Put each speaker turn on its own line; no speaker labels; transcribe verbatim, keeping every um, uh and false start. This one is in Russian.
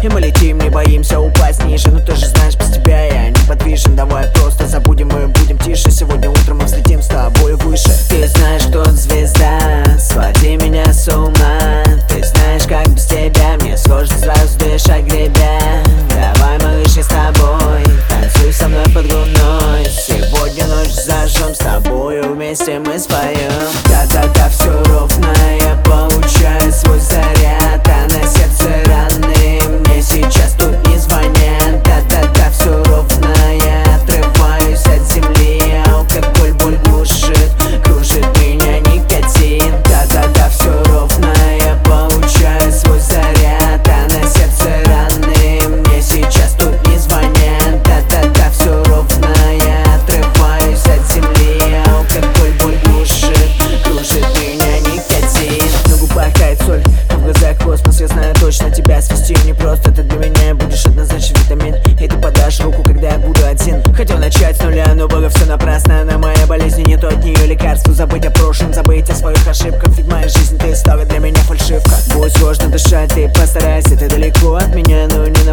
И мы летим, не боимся упасть ниже. Но ты же знаешь, без тебя я неподвижен. Давай просто забудем и будем тише. Сегодня утром мы взлетим с тобой выше. Ты знаешь, кто звезда, своди меня с ума. Ты знаешь, как без тебя мне сложно сразу дышать, гребя. Давай, малыш, я с тобой, танцуй со мной под луной. Сегодня ночь зажжем с тобою, вместе мы споем. Да-да-да, все ровно, я получаю свой заряд. А на сердце раны, мне сейчас тут не звонят. Да-да-да, все ровно, я отрываюсь от земли. Алкоголь боль глушит, кружит меня никотин. Да-да-да, все ровно, я получаю свой заряд. А на сердце раны, мне сейчас тут не звонят. Да-да-да, все ровно, я отрываюсь от земли. Алкоголь боль глушит, кружит меня никотин. На губах тает соль, а в глазах космос. Я знаю точно, тебя свести не просто. Ты для меня будешь однозначно витамин. И ты подашь руку, когда я буду один. Хотел начать с нуля, но было все напрасно. На моей болезни нету от нее лекарств. Забыть о прошлом, забыть о своих ошибках. Ведь моя жизнь, ты стала для меня фальшивка. Будет сложно дышать, ты постарайся. Ты далеко от меня, но не